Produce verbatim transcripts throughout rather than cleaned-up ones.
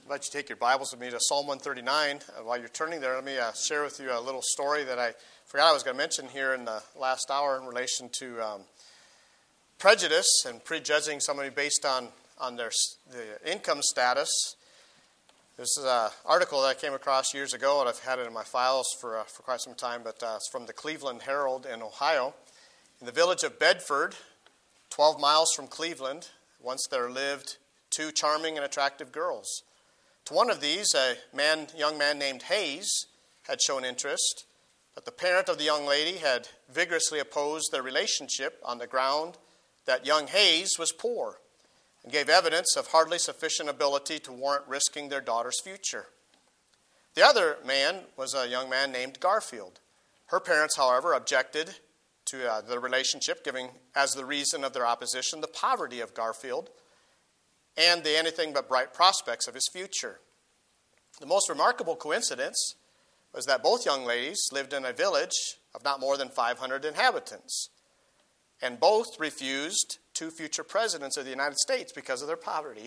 I'd like you to take your Bibles with me to Psalm one thirty-nine. Uh, while you're turning there, let me uh, share with you a little story that I forgot I was going to mention here in the last hour in relation to um, prejudice and prejudging somebody based on, on their the income status. This is an article that I came across years ago, and I've had it in my files for uh, for quite some time, but uh, it's from the Cleveland Herald in Ohio. In the village of Bedford, twelve miles from Cleveland, once there lived two charming and attractive girls. To one of these, a man, young man named Hayes had shown interest, but the parent of the young lady had vigorously opposed their relationship on the ground that young Hayes was poor and gave evidence of hardly sufficient ability to warrant risking their daughter's future. The other man was a young man named Garfield. Her parents, however, objected to uh, the relationship, giving as the reason of their opposition the poverty of Garfield and the anything but bright prospects of his future. The most remarkable coincidence was that both young ladies lived in a village of not more than five hundred inhabitants, and both refused two future presidents of the United States because of their poverty.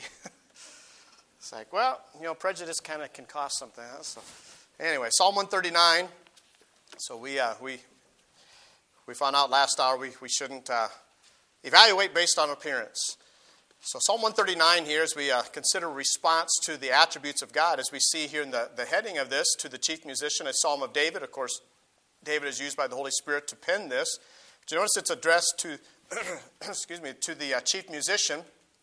It's like, well, you know, prejudice kind of can cost something. Huh? So, anyway, Psalm one thirty-nine. So we uh, we we found out last hour we we shouldn't uh, evaluate based on appearance. So Psalm one thirty-nine here, as we uh, consider response to the attributes of God, as we see here in the, the heading of this, to the chief musician, a Psalm of David. Of course, David is used by the Holy Spirit to pen this. But you notice it's addressed to, excuse me, to the uh, chief musician.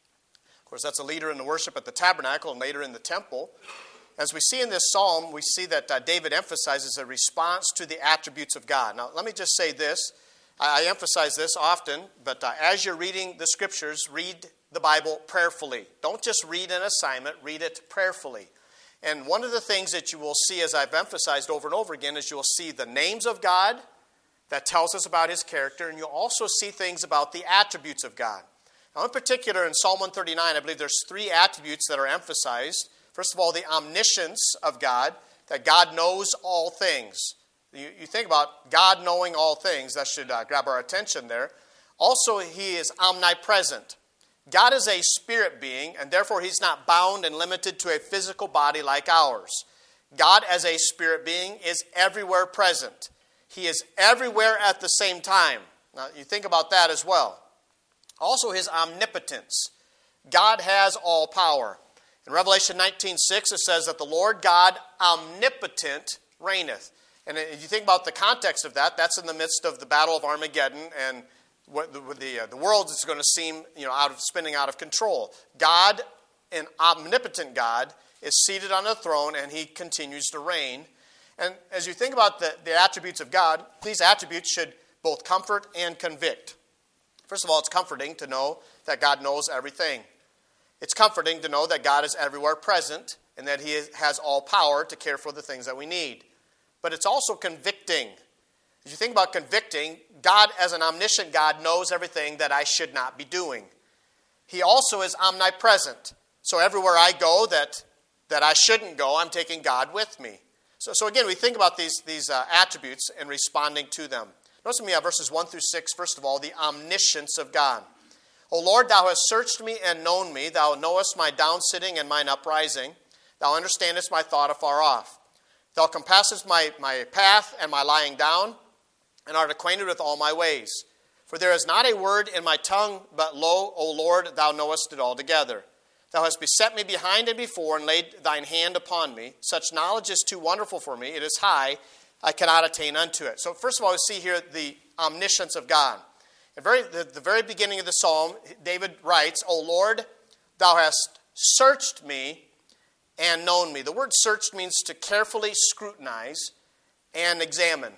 Of course, that's a leader in the worship at the tabernacle and later in the temple. As we see in this psalm, we see that uh, David emphasizes a response to the attributes of God. Now, let me just say this. I, I emphasize this often, but uh, as you're reading the scriptures, read the Bible prayerfully. Don't just read an assignment, read it prayerfully. And one of the things that you will see, as I've emphasized over and over again, is you'll see the names of God that tells us about his character, and you'll also see things about the attributes of God. Now, in particular, in Psalm one thirty-nine, I believe there's three attributes that are emphasized. First of all, the omniscience of God, that God knows all things. You, you think about God knowing all things, that should uh, grab our attention there. Also, he is omnipresent. God is a spirit being, and therefore he's not bound and limited to a physical body like ours. God, as a spirit being, is everywhere present. He is everywhere at the same time. Now, you think about that as well. Also, his omnipotence. God has all power. In Revelation nineteen six, it says that the Lord God omnipotent reigneth. And if you think about the context of that, that's in the midst of the Battle of Armageddon, and What the the, uh, the world is going to seem, you know, out of spinning out of control. God, an omnipotent God, is seated on the throne, and he continues to reign. And as you think about the, the attributes of God, these attributes should both comfort and convict. First of all, it's comforting to know that God knows everything. It's comforting to know that God is everywhere present and that he is, has all power to care for the things that we need. But it's also convicting. As you think about convicting, God, as an omniscient God, knows everything that I should not be doing. He also is omnipresent. So everywhere I go that, that I shouldn't go, I'm taking God with me. So, so again, we think about these, these uh, attributes and responding to them. Notice with me uh, verses one through six, first of all, the omniscience of God. O Lord, thou hast searched me and known me. Thou knowest my downsitting and mine uprising. Thou understandest my thought afar off. Thou compassest my, my path and my lying down, and art acquainted with all my ways. For there is not a word in my tongue, but lo, O Lord, thou knowest it altogether. Thou hast beset me behind and before, and laid thine hand upon me. Such knowledge is too wonderful for me. It is high, I cannot attain unto it. So first of all, we see here the omniscience of God. At very, the, the very beginning of the psalm, David writes, O Lord, thou hast searched me and known me. The word searched means to carefully scrutinize and examine.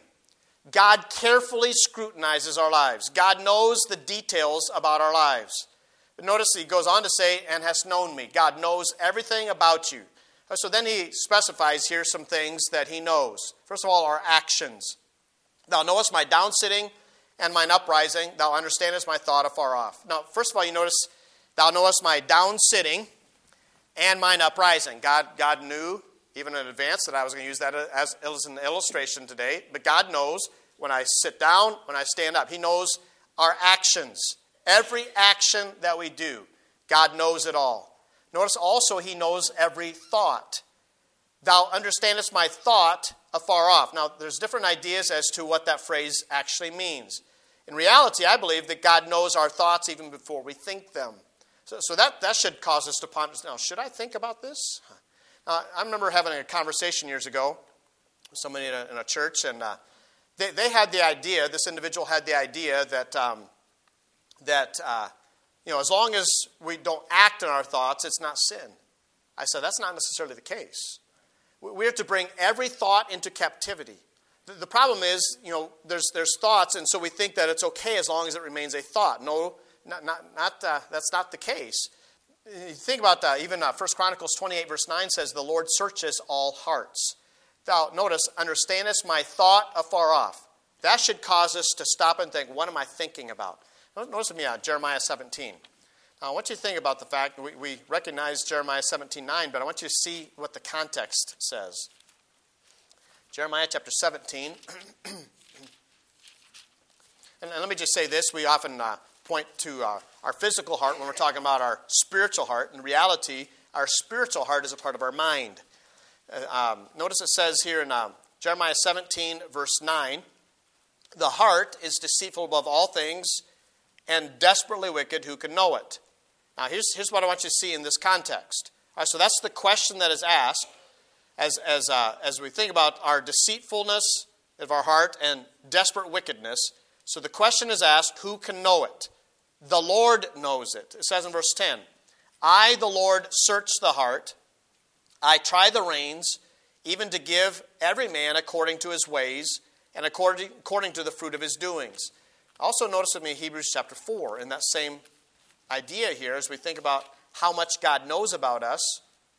God carefully scrutinizes our lives. God knows the details about our lives. But notice he goes on to say, and hast known me. God knows everything about you. So then he specifies here some things that he knows. First of all, our actions. Thou knowest my downsitting and mine uprising. Thou understandest my thought afar off. Now, first of all, you notice, thou knowest my downsitting and mine uprising. God, God knew even in advance that I was going to use that as, as an illustration today. But God knows when I sit down, when I stand up. He knows our actions. Every action that we do, God knows it all. Notice also he knows every thought. Thou understandest my thought afar off. Now, there's different ideas as to what that phrase actually means. In reality, I believe that God knows our thoughts even before we think them. So, so that, that should cause us to ponder, now, should I think about this? Uh, I remember having a conversation years ago with somebody in a, in a church, and uh, they, they had the idea, this individual had the idea that, um, that uh, you know, as long as we don't act on our thoughts, it's not sin. I said, that's not necessarily the case. We have to bring every thought into captivity. The, the problem is, you know, there's, there's thoughts, and so we think that it's okay as long as it remains a thought. No, not, not, not uh, that's not the case. You think about that. Even uh, First Chronicles twenty-eight, verse nine says, the Lord searches all hearts. Thou, notice, understandest my thought afar off. That should cause us to stop and think, what am I thinking about? Notice with me uh, Jeremiah seventeen. Now, I want you to think about the fact, we, we recognize Jeremiah seventeen nine, but I want you to see what the context says. Jeremiah chapter seventeen. and, and let me just say this. We often uh, point to uh, our physical heart when we're talking about our spiritual heart. In reality, our spiritual heart is a part of our mind. Uh, um, notice it says here in uh, Jeremiah seventeen, verse nine, the heart is deceitful above all things and desperately wicked, who can know it? Now, here's, here's what I want you to see in this context. All right, so that's the question that is asked as, as, uh, as we think about our deceitfulness of our heart and desperate wickedness. So the question is asked, who can know it? The Lord knows it. It says in verse ten, I, the Lord, search the heart. I try the reins, even to give every man according to his ways and according, according to the fruit of his doings. Also notice with me Hebrews chapter four in that same idea here as we think about how much God knows about us.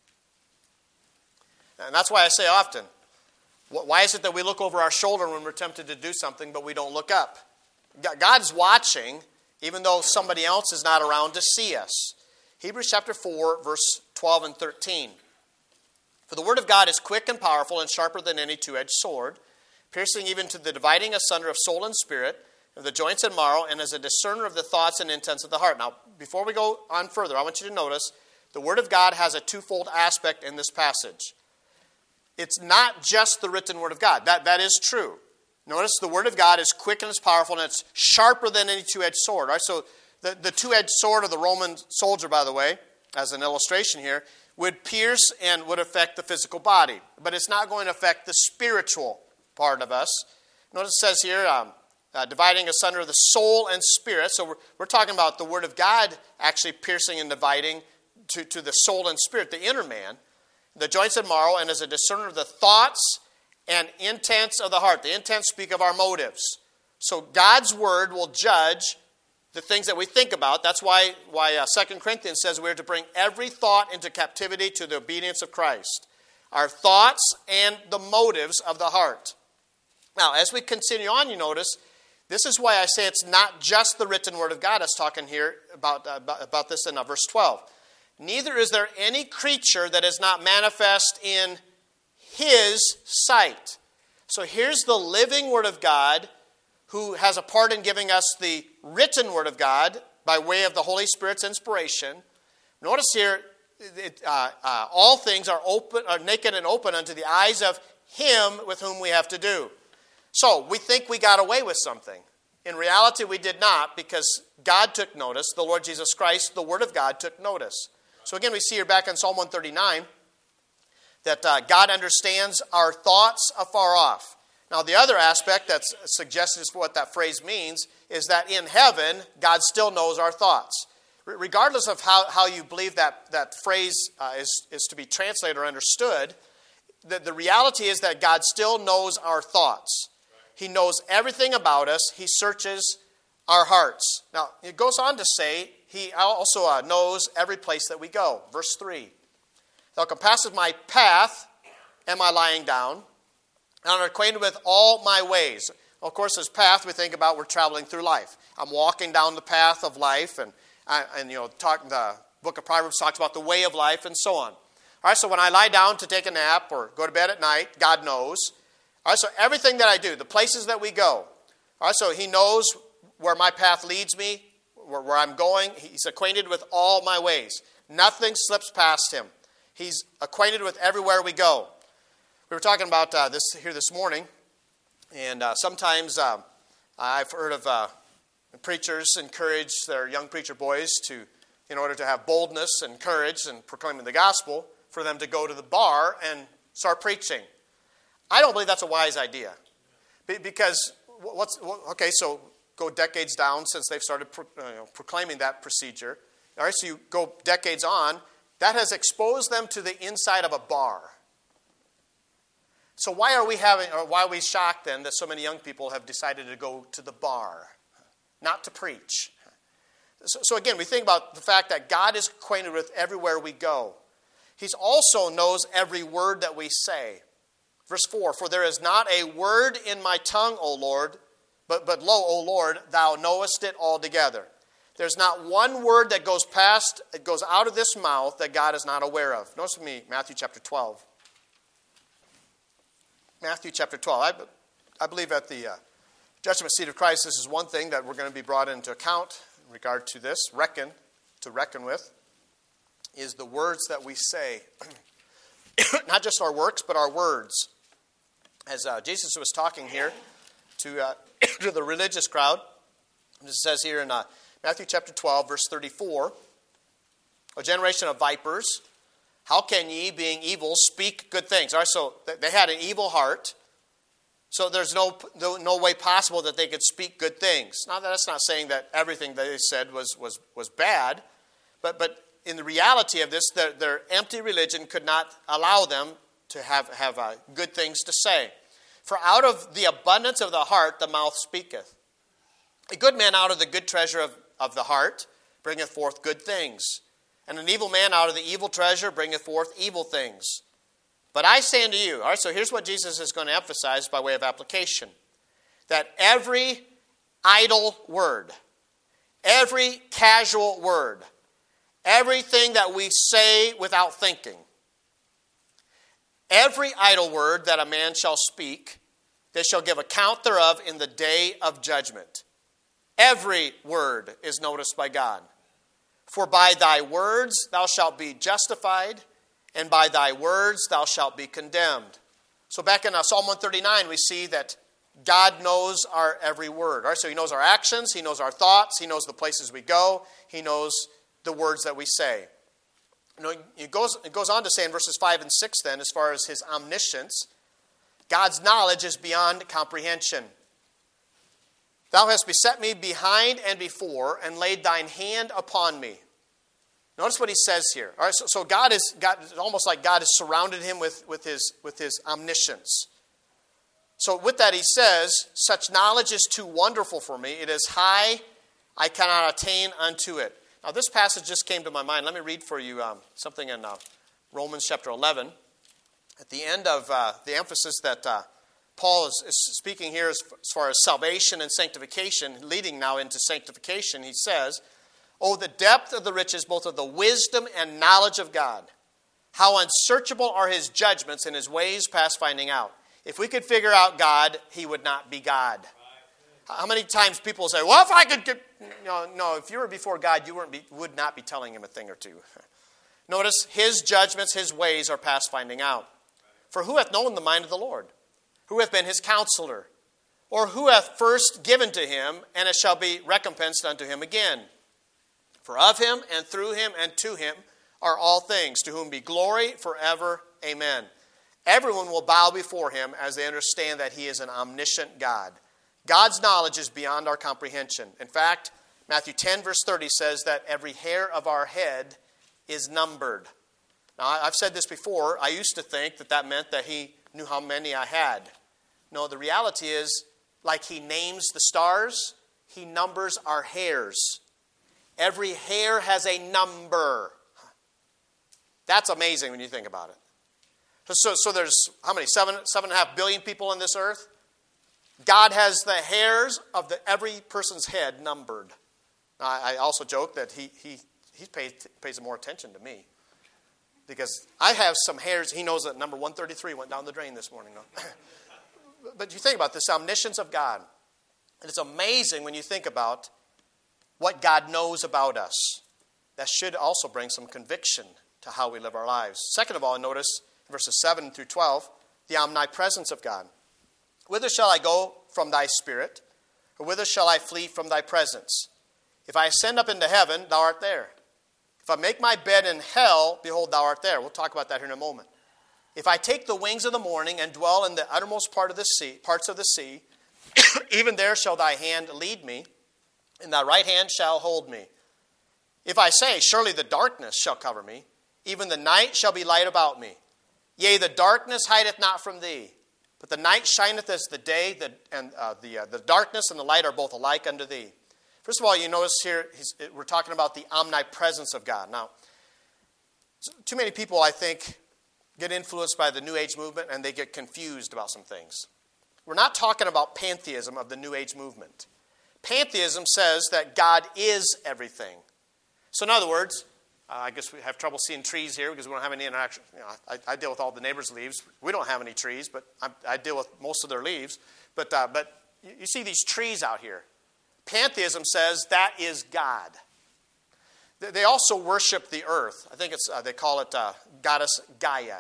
And that's why I say often, why is it that we look over our shoulder when we're tempted to do something but we don't look up? God's watching even though somebody else is not around to see us. Hebrews chapter four, verse twelve and thirteen. For the word of God is quick and powerful and sharper than any two-edged sword, piercing even to the dividing asunder of soul and spirit, of the joints and marrow, and as a discerner of the thoughts and intents of the heart. Now, before we go on further, I want you to notice the Word of God has a twofold aspect in this passage. It's not just the written Word of God. That, that is true. Notice the Word of God is quick and it's powerful, and it's sharper than any two-edged sword. Right? So the, the two-edged sword of the Roman soldier, by the way, as an illustration here, would pierce and would affect the physical body. But it's not going to affect the spiritual part of us. Notice it says here, um, Uh, dividing asunder the soul and spirit. So we're, we're talking about the Word of God actually piercing and dividing to, to the soul and spirit, the inner man, the joints and marrow, and as a discerner of the thoughts and intents of the heart. The intents speak of our motives. So God's Word will judge the things that we think about. That's why, why uh, Second Corinthians says we're to bring every thought into captivity to the obedience of Christ. Our thoughts and the motives of the heart. Now, as we continue on, you notice, this is why I say it's not just the written Word of God. That's talking here about, uh, about, about this in uh, verse twelve. Neither is there any creature that is not manifest in His sight. So here's the living Word of God who has a part in giving us the written Word of God by way of the Holy Spirit's inspiration. Notice here, it, uh, uh, all things are open, are naked and open unto the eyes of Him with whom we have to do. So, we think we got away with something. In reality, we did not, because God took notice. The Lord Jesus Christ, the Word of God, took notice. So again, we see here back in Psalm one thirty-nine that uh, God understands our thoughts afar off. Now, the other aspect that's suggested for what that phrase means is that in heaven, God still knows our thoughts. R- regardless of how, how you believe that, that phrase uh, is, is to be translated or understood, the, the reality is that God still knows our thoughts. He knows everything about us. He searches our hearts. Now, it goes on to say, He also uh, knows every place that we go. Verse three. Thou compassest my path and my lying down, and art acquainted with all my ways. Of course, as path, we think about we're traveling through life. I'm walking down the path of life, and, uh, and you know, talk, the book of Proverbs talks about the way of life and so on. All right, so when I lie down to take a nap or go to bed at night, God knows. All right, so everything that I do, the places that we go. All right, so He knows where my path leads me, where, where I'm going. He's acquainted with all my ways. Nothing slips past him. He's acquainted with everywhere we go. We were talking about uh, this here this morning, and uh, sometimes uh, I've heard of uh, preachers encourage their young preacher boys to, in order to have boldness and courage in proclaiming the gospel, for them to go to the bar and start preaching. I don't believe that's a wise idea. Be- because, what's okay, so go decades down since they've started pro- you know, proclaiming that procedure. All right, so you go decades on, that has exposed them to the inside of a bar. So why are we having, or why are we shocked then that so many young people have decided to go to the bar, not to preach? So, so again, we think about the fact that God is acquainted with everywhere we go. He also knows every word that we say. Verse four, for there is not a word in my tongue, O Lord, but, but lo, O Lord, thou knowest it altogether. There's not one word that goes past, it goes out of this mouth that God is not aware of. Notice with me, Matthew chapter twelve. Matthew chapter twelve. I, I believe at the uh, judgment seat of Christ, this is one thing that we're going to be brought into account in regard to this, reckon, to reckon with, is the words that we say. Not just our works, but our words. As uh, Jesus was talking here to, uh, to the religious crowd, it says here in uh, Matthew chapter twelve, verse thirty-four, a generation of vipers, how can ye, being evil, speak good things? All right, so they had an evil heart, so there's no, no no way possible that they could speak good things. Now, that's not saying that everything they said was was was bad, but but in the reality of this, their, their empty religion could not allow them to have, have uh, good things to say. For out of the abundance of the heart, the mouth speaketh. A good man out of the good treasure of, of the heart bringeth forth good things. And an evil man out of the evil treasure bringeth forth evil things. But I say unto you, all right, so here's what Jesus is going to emphasize by way of application. That every idle word, every casual word, everything that we say without thinking, every idle word that a man shall speak, they shall give account thereof in the day of judgment. Every word is noticed by God. For by thy words thou shalt be justified, and by thy words thou shalt be condemned. So back in Psalm one thirty-nine, we see that God knows our every word. All right, so he knows our actions, he knows our thoughts, he knows the places we go, he knows the words that we say. You know, it goes, it goes on to say in verses five and six then, as far as his omniscience, God's knowledge is beyond comprehension. Thou hast beset me behind and before, and laid thine hand upon me. Notice what he says here. All right, so, so God is God, it's almost like God has surrounded him with, with, his, with his omniscience. So with that he says, such knowledge is too wonderful for me. It is high, I cannot attain unto it. Now, this passage just came to my mind. Let me read for you um, something in uh, Romans chapter eleven. At the end of uh, the emphasis that uh, Paul is, is speaking here as, as far as salvation and sanctification, leading now into sanctification, he says, oh, the depth of the riches, both of the wisdom and knowledge of God. How unsearchable are his judgments and his ways past finding out. If we could figure out God, he would not be God. How many times people say, well, if I could get... No, no, if you were before God, you weren't be, would not be telling him a thing or two. Notice, his judgments, his ways are past finding out. For who hath known the mind of the Lord? Who hath been his counselor? Or who hath first given to him, and it shall be recompensed unto him again? For of him, and through him, and to him are all things, to whom be glory forever. Amen. Everyone will bow before him as they understand that he is an omniscient God. God's knowledge is beyond our comprehension. In fact, Matthew ten, verse thirty says that every hair of our head is numbered. Now, I've said this before. I used to think that that meant that he knew how many I had. No, the reality is, like he names the stars, he numbers our hairs. Every hair has a number. That's amazing when you think about it. So, so there's, how many? Seven, seven and a half billion people on this earth? God has the hairs of the, every person's head numbered. Now, I also joke that he he he pays, pays more attention to me. Because I have some hairs. He knows that number one thirty-three went down the drain this morning. But you think about this omniscience of God. And it's amazing when you think about what God knows about us. that should also bring some conviction to how we live our lives. Second of all, notice verses seven through twelve, the omnipresence of God. Whither shall I go from thy spirit? Or whither shall I flee from thy presence? If I ascend up into heaven, thou art there. If I make my bed in hell, behold, thou art there. We'll talk about that here in a moment. If I take the wings of the morning and dwell in the uttermost part of the sea, parts of the sea, even there shall thy hand lead me, and thy right hand shall hold me. If I say, surely the darkness shall cover me, even the night shall be light about me. Yea, the darkness hideth not from thee, but the night shineth as the day, the, and uh, the, uh, the darkness and the light are both alike unto thee. First of all, you notice here, he's, we're talking about the omnipresence of God. Now, too many people, I think, get influenced by the New Age movement and they get confused about some things. We're not talking about pantheism of the New Age movement. Pantheism says that God is everything. So in other words, uh, I guess we have trouble seeing trees here because we don't have any interaction. You know, I, I deal with all the neighbors' leaves. We don't have any trees, but I, I deal with most of their leaves. But, uh, but you, you see these trees out here. Pantheism says that is God. They also worship the earth. I think it's uh, they call it uh, goddess Gaia.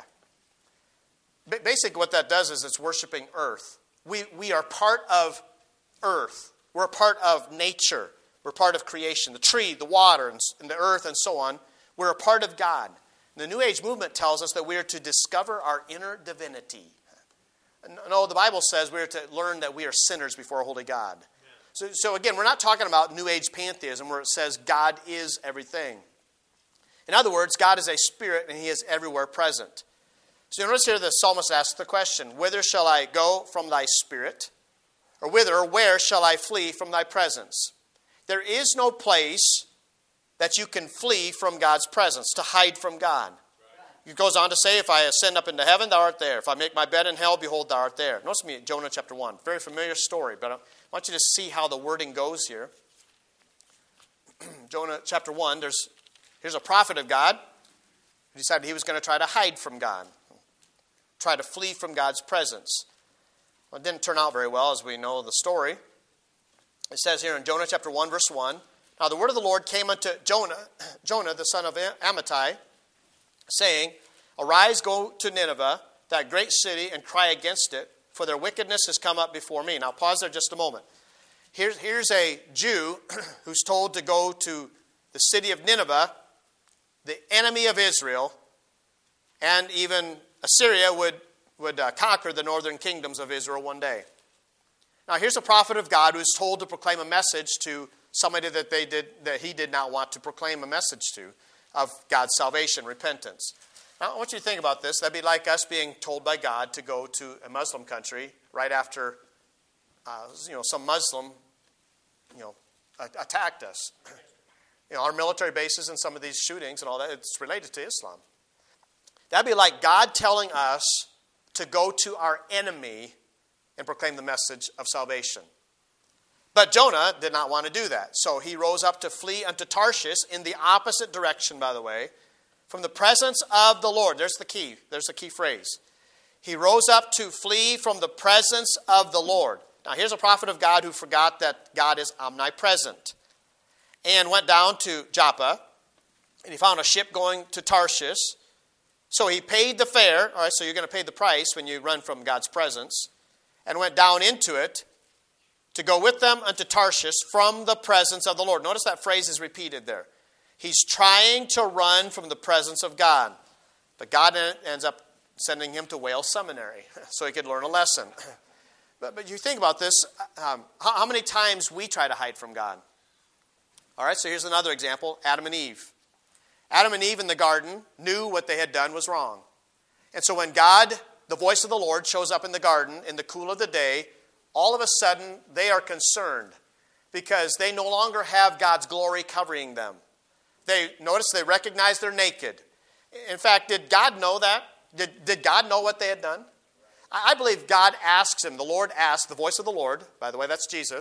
Ba- basically what that does is it's worshiping earth. We, we are part of earth. We're a part of nature. We're part of creation. The tree, the water, and, and the earth, and so on. We're a part of God. And the New Age movement tells us that we are to discover our inner divinity. No, the Bible says we are to learn that we are sinners before a holy God. So, so again, we're not talking about New Age pantheism where it says God is everything. In other words, God is a spirit and he is everywhere present. So you notice here the psalmist asks the question, whither shall I go from thy spirit? Or whither or where shall I flee from thy presence? There is no place that you can flee from God's presence, to hide from God. He goes on to say, if I ascend up into heaven, thou art there. If I make my bed in hell, behold, thou art there. Notice me, Jonah chapter one. Very familiar story, but I want you to see how the wording goes here. Jonah chapter one, there's here's a prophet of God who decided he was going to try to hide from God, try to flee from God's presence. Well, it didn't turn out very well, as we know the story. It says here in Jonah chapter one, verse one, now the word of the Lord came unto Jonah, Jonah the son of Amittai, saying, arise, go to Nineveh, that great city, and cry against it, for their wickedness has come up before me. Now pause there just a moment. Here's, here's a Jew who's told to go to the city of Nineveh, the enemy of Israel, and even Assyria would, would uh, conquer the northern kingdoms of Israel one day. Now here's a prophet of God who's told to proclaim a message to somebody that they did that he did not want to proclaim a message to, of God's salvation, repentance. Now, I want you to think about this. That'd be like us being told by God to go to a Muslim country right after, uh, you know, some Muslim, you know, attacked us. You know, our military bases and some of these shootings and all that, it's related to Islam. That'd be like God telling us to go to our enemy and proclaim the message of salvation. But Jonah did not want to do that. So he rose up to flee unto Tarshish in the opposite direction, by the way, from the presence of the Lord. There's the key. There's the key phrase. He rose up to flee from the presence of the Lord. Now here's a prophet of God who forgot that God is omnipresent. And went down to Joppa, and he found a ship going to Tarshish. So he paid the fare. All right, so you're going to pay the price when you run from God's presence. And went down into it, to go with them unto Tarshish from the presence of the Lord. Notice that phrase is repeated there. He's trying to run from the presence of God. But God ends up sending him to Wales Seminary so he could learn a lesson. But, but you think about this, um, how, how many times we try to hide from God? All right, so here's another example, Adam and Eve. Adam and Eve in the garden knew what they had done was wrong. And so when God, the voice of the Lord, shows up in the garden in the cool of the day, all of a sudden, they are concerned because they no longer have God's glory covering them. They notice they recognize they're naked. In fact, did God know that? Did, did God know what they had done? I believe God asks him, the Lord asks, the voice of the Lord, by the way, that's Jesus.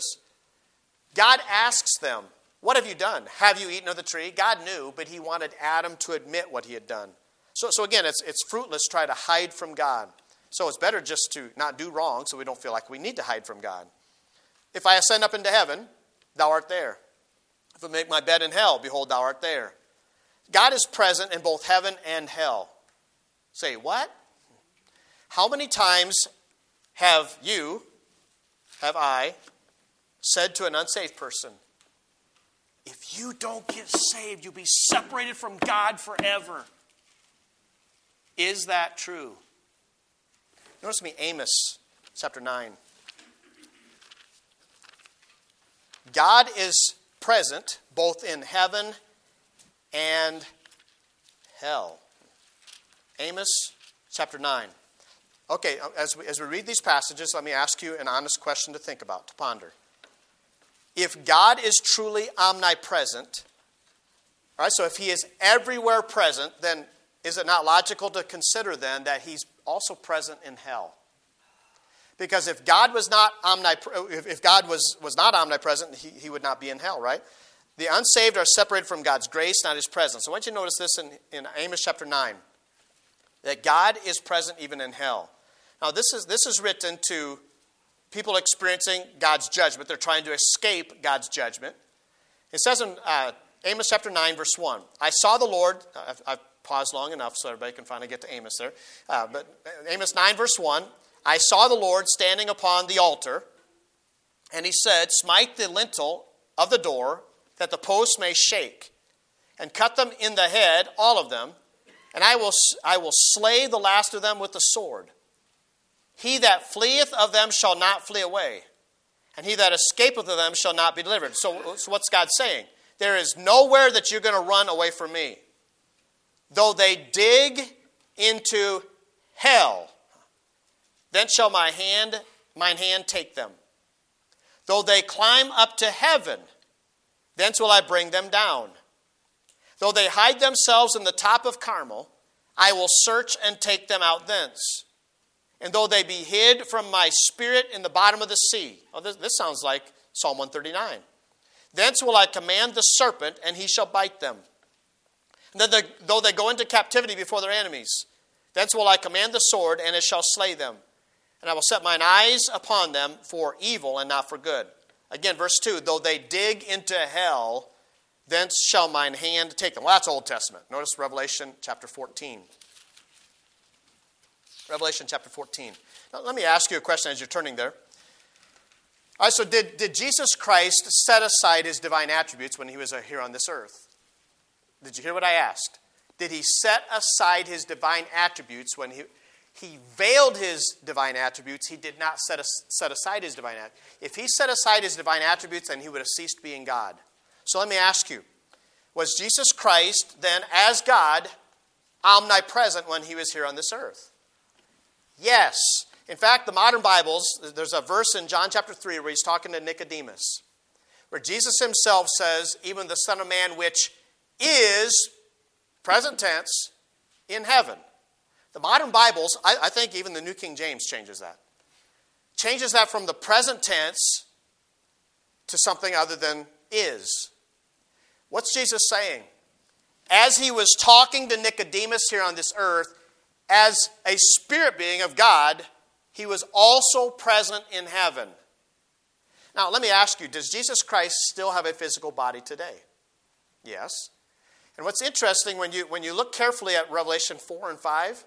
God asks them, what have you done? Have you eaten of the tree? God knew, but he wanted Adam to admit what he had done. So, so again, it's, it's fruitless to try to hide from God. So it's better just to not do wrong so we don't feel like we need to hide from God. If I ascend up into heaven, thou art there. If I make my bed in hell, behold, thou art there. God is present in both heaven and hell. Say, what? How many times have you, have I, said to an unsaved person, if you don't get saved, you'll be separated from God forever? Is that true? Notice me Amos chapter nine. God is present both in heaven and hell. Amos chapter nine. Okay, as we, as we read these passages, let me ask you an honest question to think about, to ponder. If God is truly omnipresent, all right, so if he is everywhere present, then is it not logical to consider then that he's also present in hell? Because if God was not omnipre- if God was, was not omnipresent, he, he would not be in hell, right? The unsaved are separated from God's grace, not his presence. So I want you to notice this in, in Amos chapter nine, that God is present even in hell. Now this is this is written to people experiencing God's judgment. They're trying to escape God's judgment. It says in uh, Amos chapter nine, verse one, I saw the Lord, I've, I've paused long enough so everybody can finally get to Amos there. Uh, but Amos nine, verse one, I saw the Lord standing upon the altar, and he said, smite the lintel of the door, that the posts may shake, and cut them in the head, all of them, and I will I will slay the last of them with the sword. He that fleeth of them shall not flee away, and he that escapeth of them shall not be delivered. So, so what's God saying? There is nowhere that you're going to run away from me. Though they dig into hell, then shall my hand, mine hand take them. Though they climb up to heaven, thence will I bring them down. Though they hide themselves in the top of Carmel, I will search and take them out thence. And though they be hid from my spirit in the bottom of the sea. Oh, this, this sounds like Psalm one thirty-nine. Thence will I command the serpent, and he shall bite them. And then the, though they go into captivity before their enemies, thence will I command the sword, and it shall slay them. And I will set mine eyes upon them for evil and not for good. Again, verse two, though they dig into hell, thence shall mine hand take them. Well, that's Old Testament. Notice Revelation chapter fourteen. Revelation chapter fourteen. Now, let me ask you a question as you're turning there. All right, so did, did Jesus Christ set aside his divine attributes when he was here on this earth? Did you hear what I asked? Did he set aside his divine attributes when he... He veiled his divine attributes. He did not set, as, set aside his divine attributes. If he set aside his divine attributes, then he would have ceased being God. So let me ask you, was Jesus Christ then, as God, omnipresent when he was here on this earth? Yes. In fact, the modern Bibles, there's a verse in John chapter three where he's talking to Nicodemus, where Jesus himself says, even the Son of Man which is, present tense, in heaven. The modern Bibles, I, I think even the New King James changes that. Changes that from the present tense to something other than is. What's Jesus saying? As he was talking to Nicodemus here on this earth, as a spirit being of God, he was also present in heaven. Now, let me ask you, does Jesus Christ still have a physical body today? Yes. And what's interesting, when you, when you look carefully at Revelation four and five,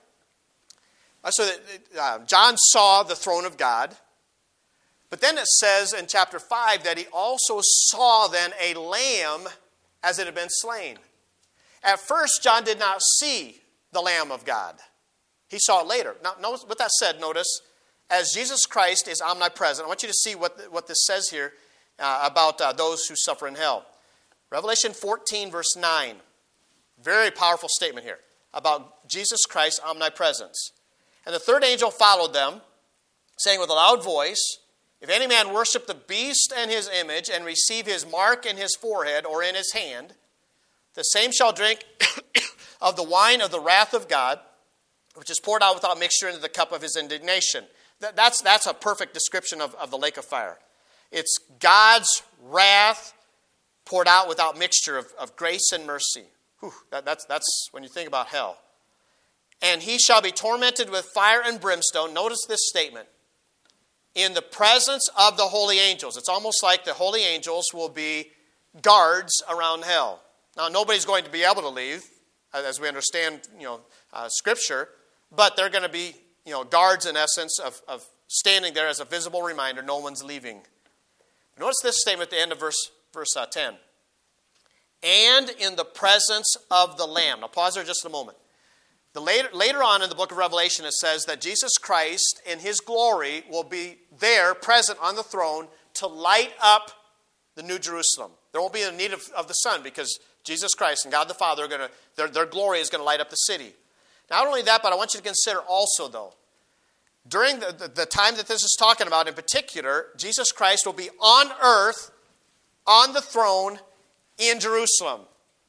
so that, uh, John saw the throne of God, but then it says in chapter five that he also saw then a lamb as it had been slain. At first, John did not see the Lamb of God. He saw it later. Now, notice, with that said, notice, as Jesus Christ is omnipresent, I want you to see what, what this says here uh, about uh, those who suffer in hell. Revelation fourteen, verse nine. Very powerful statement here about Jesus Christ's omnipresence. And the third angel followed them, saying with a loud voice, if any man worship the beast and his image, and receive his mark in his forehead or in his hand, the same shall drink of the wine of the wrath of God, which is poured out without mixture into the cup of his indignation. That, that's, that's a perfect description of, of the lake of fire. It's God's wrath poured out without mixture of, of grace and mercy. Whew, that, that's, that's when you think about hell. And he shall be tormented with fire and brimstone. Notice this statement. In the presence of the holy angels. It's almost like the holy angels will be guards around hell. Now, nobody's going to be able to leave, as we understand, you know, uh, Scripture, but they're going to be, you know, guards in essence of, of standing there as a visible reminder no one's leaving. Notice this statement at the end of verse, verse uh, ten. And in the presence of the Lamb. Now pause there just a moment. The later, later on in the book of Revelation it says that Jesus Christ in His glory will be there, present on the throne, to light up the New Jerusalem. There won't be a need of, of the sun because Jesus Christ and God the Father are going to, their, their glory is going to light up the city. Not only that, but I want you to consider also though, during the, the, the time that this is talking about in particular, Jesus Christ will be on earth, on the throne, in Jerusalem.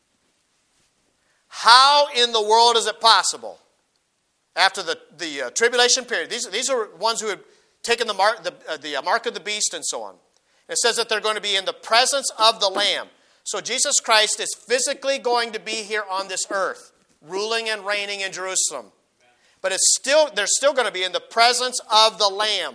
How in the world is it possible? After the, the uh, tribulation period, these, these are ones who have taken the mark, the, uh, the mark of the beast and so on. It says that they're going to be in the presence of the Lamb. So Jesus Christ is physically going to be here on this earth, ruling and reigning in Jerusalem. But it's still they're still going to be in the presence of the Lamb.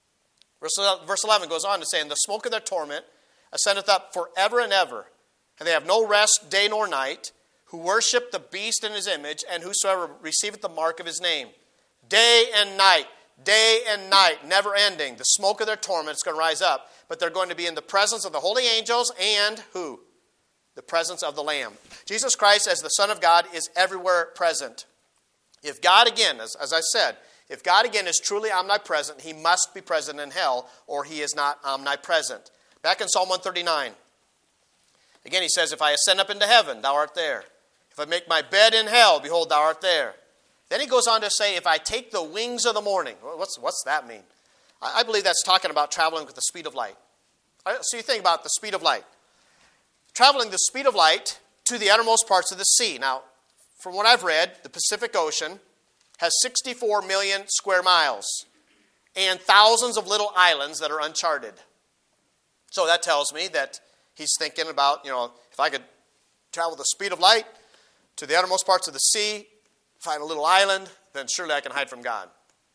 Verse eleven goes on to say, and the smoke of their torment ascendeth up forever and ever. And they have no rest day nor night, who worship the beast in his image, and whosoever receiveth the mark of his name. Day and night, day and night, never ending. The smoke of their torment is going to rise up. But they're going to be in the presence of the holy angels and who? The presence of the Lamb. Jesus Christ, as the Son of God, is everywhere present. If God, again, as, as I said, if God, again, is truly omnipresent, He must be present in hell, or He is not omnipresent. Back in Psalm one thirty-nine. Again, he says, if I ascend up into heaven, thou art there. If I make my bed in hell, behold, thou art there. Then he goes on to say, if I take the wings of the morning. What's, what's that mean? I, I believe that's talking about traveling with the speed of light. So you think about the speed of light. Traveling the speed of light to the uttermost parts of the sea. Now, from what I've read, the Pacific Ocean has sixty-four million square miles and thousands of little islands that are uncharted. So that tells me that he's thinking about, you know, if I could travel the speed of light to the uttermost parts of the sea, find a little island, then surely I can hide from God.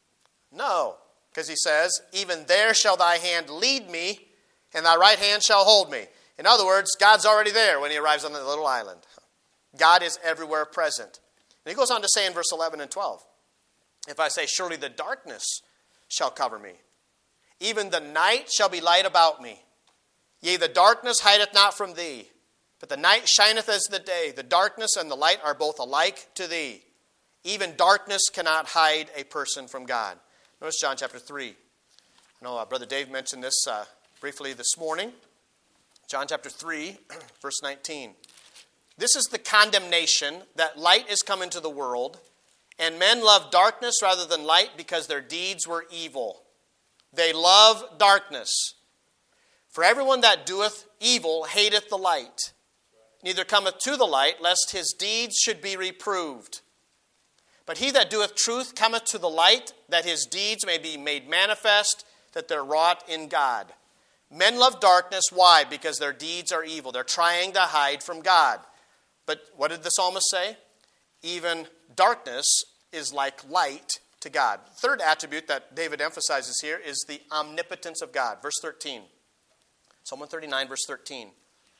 No, because he says, even there shall thy hand lead me, and thy right hand shall hold me. In other words, God's already there when he arrives on the little island. God is everywhere present. And he goes on to say in verse eleven and twelve, if I say, surely the darkness shall cover me, even the night shall be light about me. Yea, the darkness hideth not from thee, but the night shineth as the day. The darkness and the light are both alike to thee. Even darkness cannot hide a person from God. Notice John chapter three. I know uh, Brother Dave mentioned this uh, briefly this morning. John chapter three, verse nineteen. This is the condemnation that light is come into the world, and men love darkness rather than light because their deeds were evil. They love darkness. For everyone that doeth evil hateth the light, neither cometh to the light, lest his deeds should be reproved. But he that doeth truth cometh to the light, that his deeds may be made manifest, that they're wrought in God. Men love darkness. Why? Because their deeds are evil. They're trying to hide from God. But what did the psalmist say? Even darkness is like light to God. The third attribute that David emphasizes here is the omnipotence of God. Verse thirteen. Psalm one thirty-nine, verse thirteen.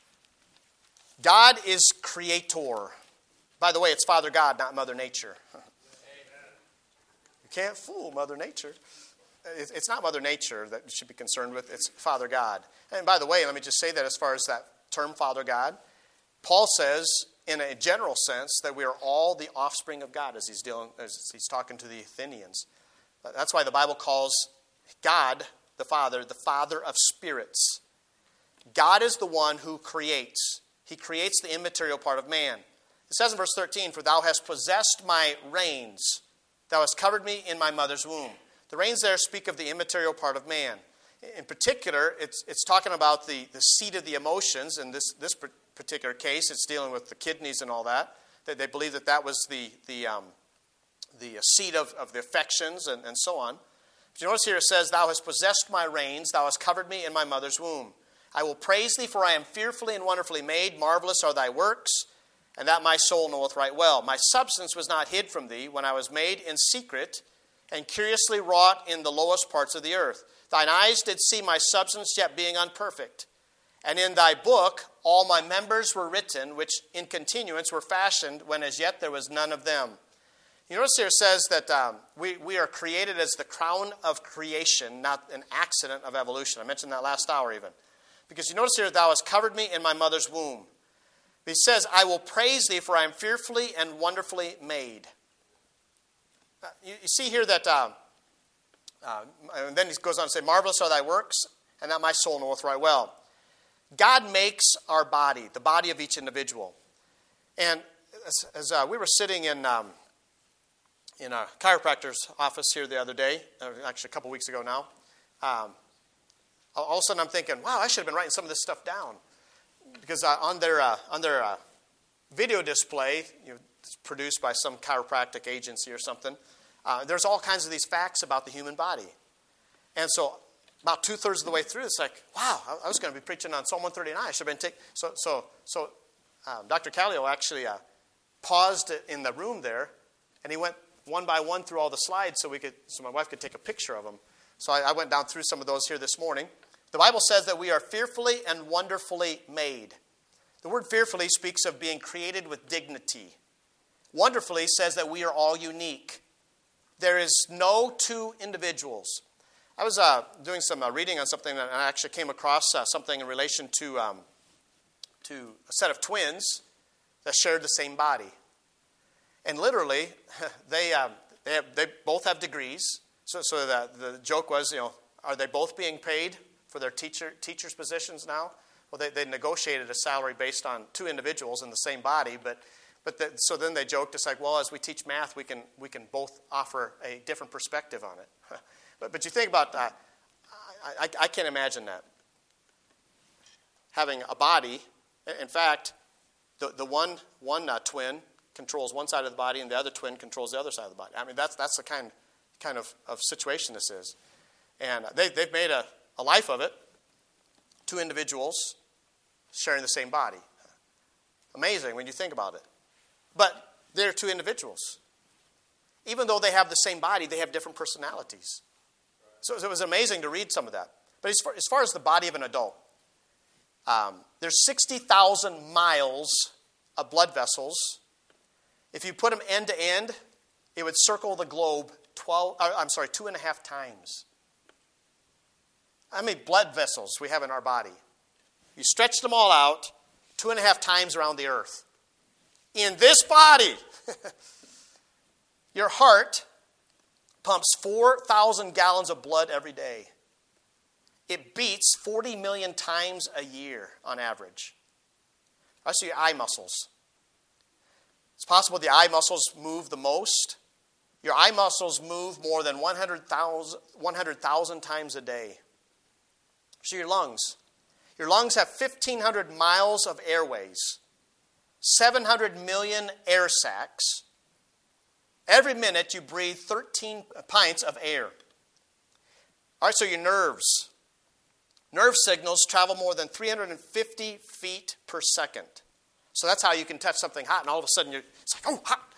God is creator. By the way, it's Father God, not Mother Nature. Amen. You can't fool Mother Nature. It's not Mother Nature that you should be concerned with. It's Father God. And by the way, let me just say that as far as that term Father God, Paul says in a general sense that we are all the offspring of God as he's dealing, as he's talking to the Athenians. That's why the Bible calls God, the Father, the Father of spirits. God is the one who creates. He creates the immaterial part of man. It says in verse thirteen, for thou hast possessed my reins. Thou hast covered me in my mother's womb. The reins there speak of the immaterial part of man. In particular, it's, it's talking about the, the seat of the emotions. In this, this particular case, it's dealing with the kidneys and all that. They, they believe that that was the, the, um, the seat of, of the affections and, and so on. But you notice here it says, thou hast possessed my reins. Thou hast covered me in my mother's womb. I will praise thee, for I am fearfully and wonderfully made. Marvelous are thy works, and that my soul knoweth right well. My substance was not hid from thee when I was made in secret, and curiously wrought in the lowest parts of the earth. Thine eyes did see my substance, yet being unperfect. And in thy book all my members were written, which in continuance were fashioned, when as yet there was none of them. You notice here it says that um, we, we are created as the crown of creation, not an accident of evolution. I mentioned that last hour even. Because you notice here, thou hast covered me in my mother's womb. He says, I will praise thee, for I am fearfully and wonderfully made. Uh, you, you see here that, uh, uh, and then he goes on to say, marvelous are thy works, and that my soul knoweth right well. God makes our body, the body of each individual. And as, as uh, we were sitting in um, in a chiropractor's office here the other day, actually a couple weeks ago now, um, all of a sudden I'm thinking, wow, I should have been writing some of this stuff down. Because uh, on their uh, on their uh, video display, you know, it's produced by some chiropractic agency or something, uh, there's all kinds of these facts about the human body. And so about two-thirds of the way through, it's like, wow, I was going to be preaching on Psalm one thirty-nine. I should have been taking... So, so, so um, Doctor Callio actually uh, paused in the room there, and he went one by one through all the slides so we could, so my wife could take a picture of them. So I, I went down through some of those here this morning. The Bible says that we are fearfully and wonderfully made. The word fearfully speaks of being created with dignity. Wonderfully says that we are all unique. There is no two individuals. I was uh, doing some uh, reading on something, and I actually came across uh, something in relation to um, to a set of twins that shared the same body. And literally, they um, they have, they both have degrees. So so the the joke was, you know, are they both being paid for their teacher teachers' positions now? Well, they, they negotiated a salary based on two individuals in the same body, but but the, so then they joked, it's like, well, as we teach math, we can we can both offer a different perspective on it. but but you think about that, I, I, I can't imagine that. Having a body, in fact, the the one one uh, twin controls one side of the body, and the other twin controls the other side of the body. I mean, that's that's the kind kind of, of situation this is, and they they've made a, a life of it. Two individuals sharing the same body. Amazing when you think about it. But they're two individuals. Even though they have the same body, they have different personalities. So, so it was amazing to read some of that. But as far as, far as the body of an adult, um, there's sixty thousand miles of blood vessels. If you put them end to end, it would circle the globe twelve. Uh, I'm sorry, two and a half times. How many blood vessels we have in our body? You stretch them all out, two and a half times around the earth. In this body, your heart pumps four thousand gallons of blood every day. It beats forty million times a year on average. That's your eye muscles. It's possible the eye muscles move the most. Your eye muscles move more than one hundred thousand times a day. So your lungs. Your lungs have fifteen hundred miles of airways, seven hundred million air sacs. Every minute you breathe thirteen pints of air. All right, so your nerves. Nerve signals travel more than three hundred fifty feet per second. So that's how you can touch something hot, and all of a sudden you're, it's like, oh, hot.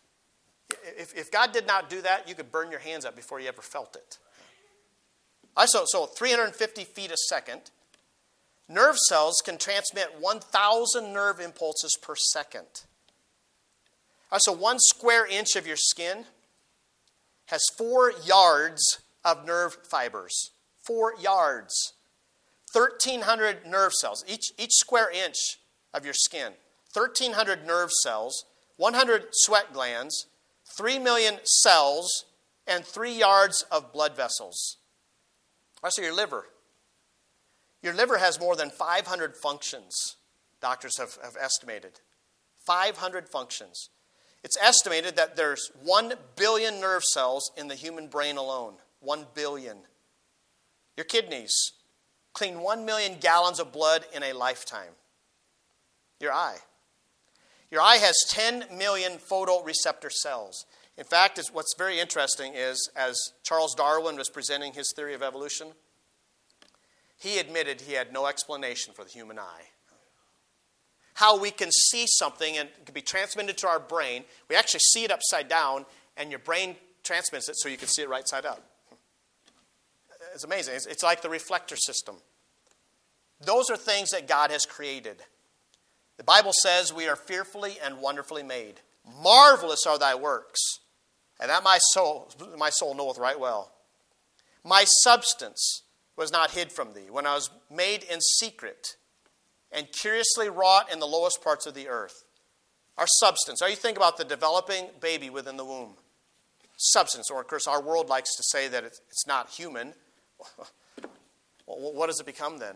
If, if God did not do that, you could burn your hands up before you ever felt it. All right, so, so three hundred fifty feet a second. Nerve cells can transmit one thousand nerve impulses per second. All right, so one square inch of your skin has four yards of nerve fibers. Four yards. thirteen hundred nerve cells. Each, each square inch of your skin. thirteen hundred nerve cells, one hundred sweat glands, three million cells, and three yards of blood vessels. All right, so your liver. Your liver has more than five hundred functions, doctors have, have estimated. five hundred functions. It's estimated that there's one billion nerve cells in the human brain alone. one billion. Your kidneys clean one million gallons of blood in a lifetime. Your eye. Your eye has ten million photoreceptor cells. In fact, what's very interesting is, as Charles Darwin was presenting his theory of evolution, he admitted he had no explanation for the human eye. How we can see something and it can be transmitted to our brain. We actually see it upside down, and your brain transmits it so you can see it right side up. It's amazing. It's, it's like the reflector system. Those are things that God has created. The Bible says we are fearfully and wonderfully made. Marvelous are thy works, and that my soul, my soul knoweth right well. My substance was not hid from thee when I was made in secret and curiously wrought in the lowest parts of the earth. Our substance. Or you think about the developing baby within the womb. Substance, or of course our world likes to say that it's not human. What does it become then?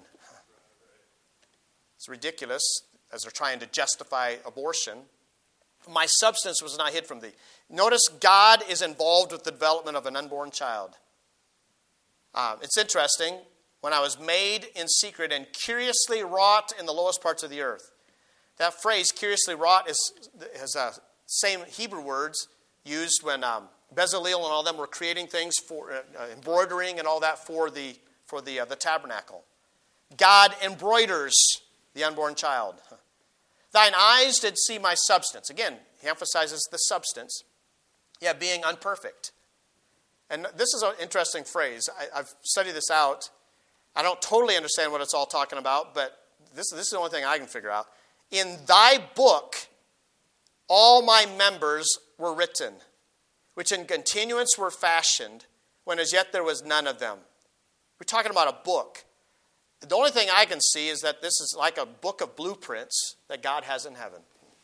It's ridiculous as they're trying to justify abortion. My substance was not hid from thee. Notice God is involved with the development of an unborn child. Uh, it's interesting. When I was made in secret and curiously wrought in the lowest parts of the earth. That phrase, curiously wrought, is has uh, same Hebrew words used when um, Bezalel and all them were creating things for uh, embroidering and all that for the for the uh, the tabernacle. God embroiders the unborn child. Thine eyes did see my substance. Again, he emphasizes the substance. Yeah, being unperfect. And this is an interesting phrase. I, I've studied this out. I don't totally understand what it's all talking about, but this, this is the only thing I can figure out. In thy book, all my members were written, which in continuance were fashioned, when as yet there was none of them. We're talking about a book. The only thing I can see is that this is like a book of blueprints that God has in heaven.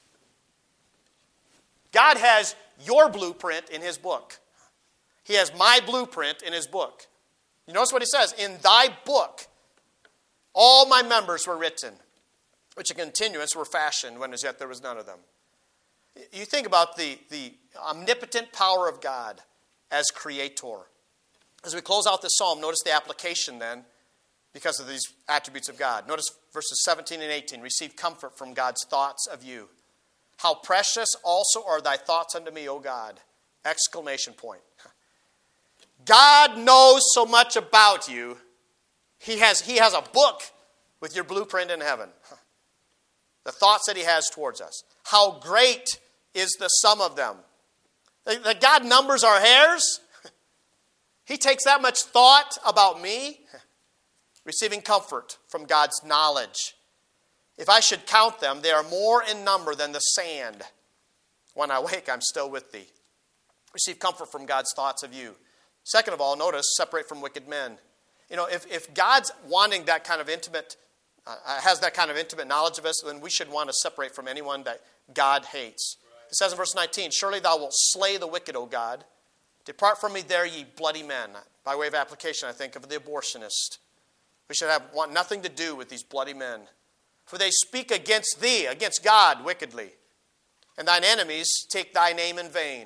God has your blueprint in his book. He has my blueprint in his book. You notice what he says? In thy book, all my members were written, which in continuance were fashioned, when as yet there was none of them. You think about the, the omnipotent power of God as creator. As we close out this psalm, notice the application then, because of these attributes of God. Notice verses seventeen and eighteen. Receive comfort from God's thoughts of you. How precious also are thy thoughts unto me, O God. Exclamation point. God knows so much about you. He has, he has a book with your blueprint in heaven. The thoughts that he has towards us. How great is the sum of them. That God numbers our hairs. He takes that much thought about me. Receiving comfort from God's knowledge. If I should count them, they are more in number than the sand. When I wake, I'm still with thee. Receive comfort from God's thoughts of you. Second of all, notice, separate from wicked men. You know, if, if God's wanting that kind of intimate, uh, has that kind of intimate knowledge of us, then we should want to separate from anyone that God hates. Right. It says in verse nineteen, surely thou wilt slay the wicked, O God. Depart from me there, ye bloody men. By way of application, I think of the abortionist. We should have want nothing to do with these bloody men. For they speak against thee, against God, wickedly. And thine enemies take thy name in vain.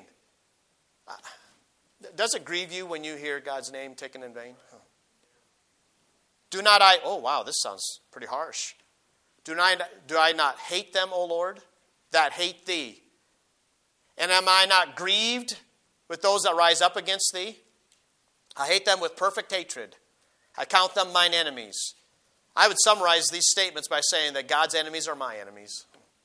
Does it grieve you when you hear God's name taken in vain? Do not I, oh wow, this sounds pretty harsh. Do not, do I not hate them, O Lord, that hate thee? And am I not grieved with those that rise up against thee? I hate them with perfect hatred. I count them mine enemies. I would summarize these statements by saying that God's enemies are my enemies.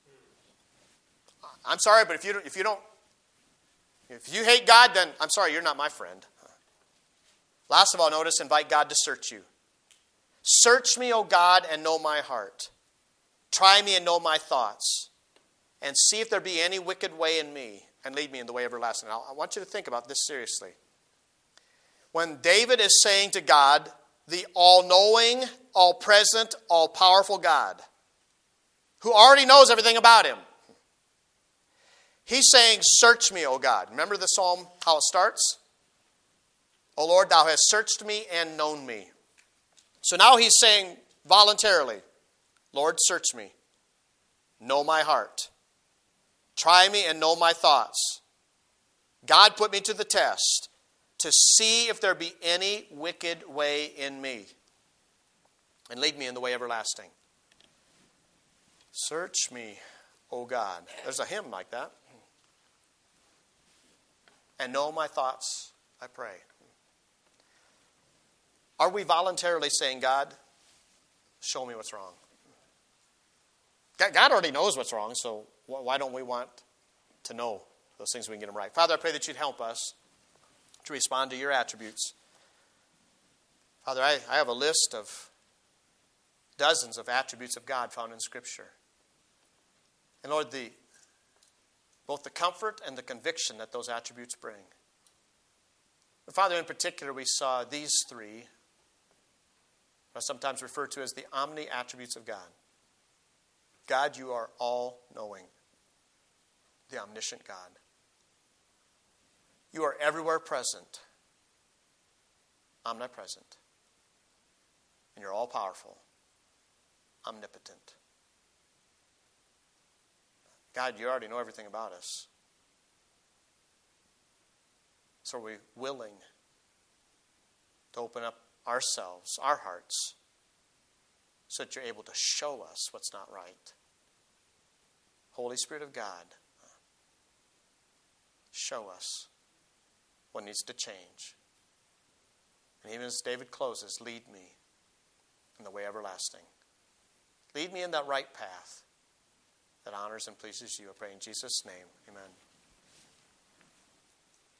I'm sorry, but if you don't, if you don't, if you hate God, then I'm sorry, you're not my friend. Last of all, notice, invite God to search you. Search me, O God, and know my heart. Try me and know my thoughts. And see if there be any wicked way in me, and lead me in the way everlasting. Now, I want you to think about this seriously. When David is saying to God, the all-knowing, all-present, all-powerful God, who already knows everything about him, he's saying, search me, O God. Remember the psalm, how it starts? O Lord, thou hast searched me and known me. So now he's saying voluntarily, Lord, search me. Know my heart. Try me and know my thoughts. God put me to the test to see if there be any wicked way in me, and lead me in the way everlasting. Search me, O God. There's a hymn like that. And know my thoughts, I pray. Are we voluntarily saying, God, show me what's wrong? God already knows what's wrong, so why don't we want to know those things we can get them right? Father, I pray that you'd help us to respond to your attributes. Father, I, I have a list of dozens of attributes of God found in Scripture. And Lord, the both the comfort and the conviction that those attributes bring. But Father, in particular, we saw these three, are sometimes referred to as the omni attributes of God. God, you are all-knowing, the omniscient God. You are everywhere present, omnipresent, and you're all-powerful, omnipotent. God, you already know everything about us. So are we willing to open up ourselves, our hearts, so that you're able to show us what's not right? Holy Spirit of God, show us what needs to change. And even as David closes, lead me in the way everlasting. Lead me in that right path that honors and pleases you. I pray in Jesus' name. Amen.